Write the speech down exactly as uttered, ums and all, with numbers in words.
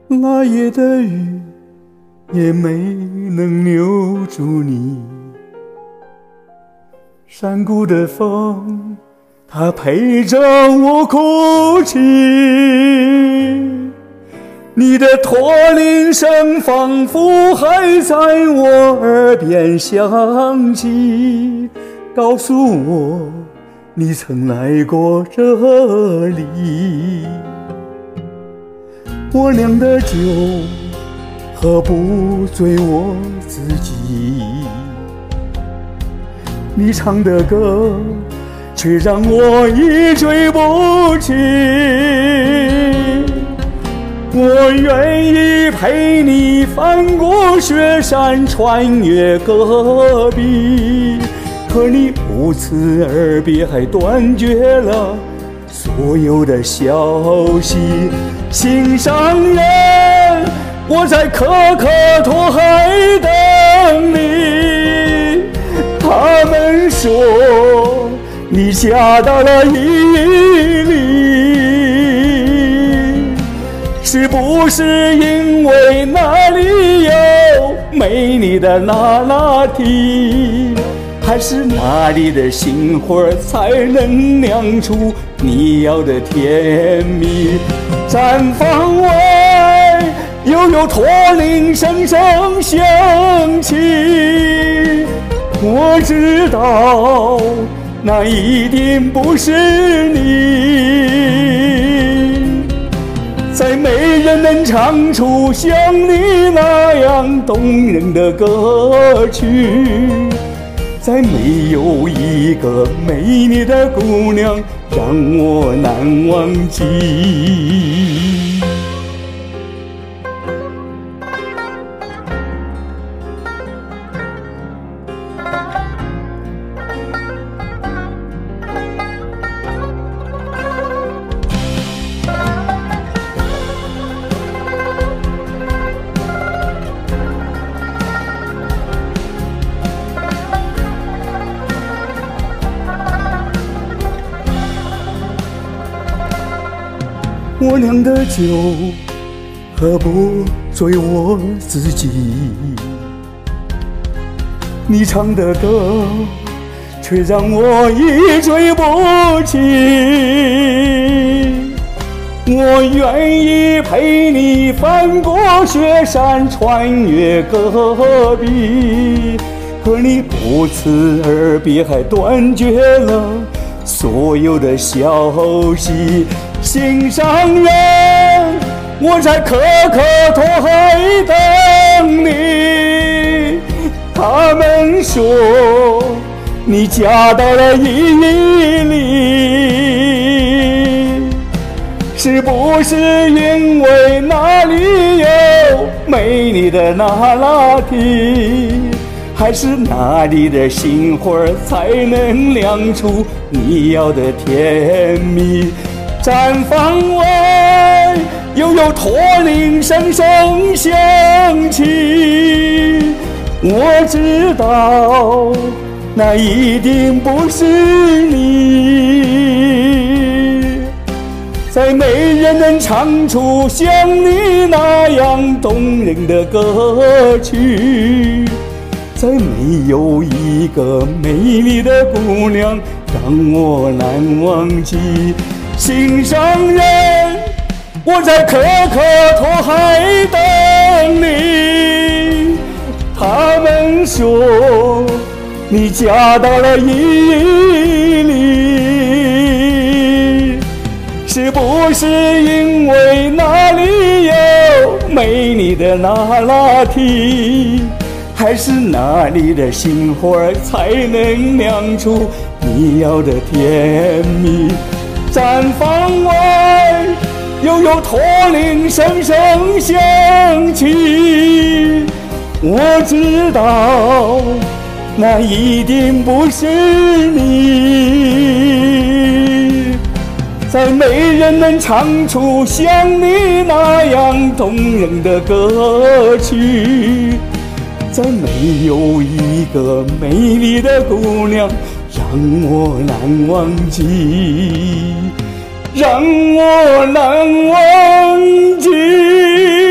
那夜的雨也没能留住你，山谷的风它陪着我哭泣，你的驼铃声仿佛还在我耳边响起，告诉我你曾来过这里。我酿的酒何不醉我自己，你唱的歌却让我一醉不起。我愿意陪你翻过雪山，穿越戈壁，可你不辞而别，还断绝了所有的消息。心上人，我在可可托海等你，他们说你嫁到了伊犁，是不是因为那里有美丽的那拉提，还是那里的杏花才能酿出你要的甜蜜？毡房外又有驼铃声声响起，我知道那一定不是你，再没人能唱出像你那样动人的歌曲，再没有一个美丽的姑娘让我难忘记。我酿的酒何不醉我自己，你唱的歌却让我一醉不起。我愿意陪你翻过雪山，穿越戈壁，可你不辞而别，还断绝了所有的消息。心上人，我在可可托海等你，他们说你嫁到了伊犁，是不是因为那里有美丽的那拉提，还是那里的杏花才能酿出你要的甜蜜？毡房外又有驼铃声声响起，我知道那一定不是你，再没人能唱出像你那样动人的歌曲，再没有一个美丽的姑娘让我难忘记。心上人，我在可可托海等你，他们说你嫁到了伊犁，是不是因为那里有美丽的那拉提，还是那里的杏花才能酿出你要的甜蜜？毡房外又有驼铃声声响起，我知道那一定不是你，再没人能唱出像你那样动人的歌曲，再没有一个美丽的姑娘让我难忘记，让我难忘记。